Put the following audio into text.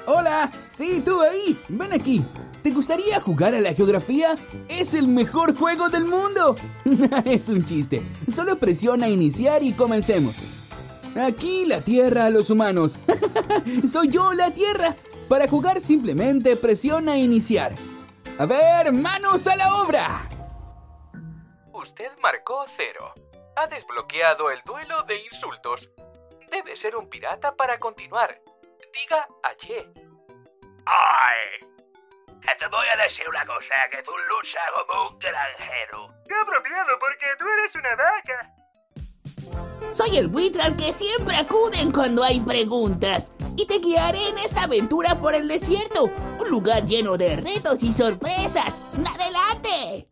Hola, sí, tú ahí, ven aquí. ¿Te gustaría jugar a la geografía? ¡Es el mejor juego del mundo! Es un chiste. Solo presiona iniciar y comencemos. Aquí la Tierra a los humanos. Soy yo, la Tierra. Para jugar simplemente presiona iniciar. A ver, manos a la obra. Usted marcó 0. Ha desbloqueado el duelo de insultos. Debe ser un pirata para continuar. Diga ayer. ¡Ay! Que te voy a decir una cosa, que tú luchas como un granjero. ¡Qué apropiado, porque tú eres una vaca! Soy el buitre al que siempre acuden cuando hay preguntas. Y te guiaré en esta aventura por el desierto. Un lugar lleno de retos y sorpresas. ¡Adelante!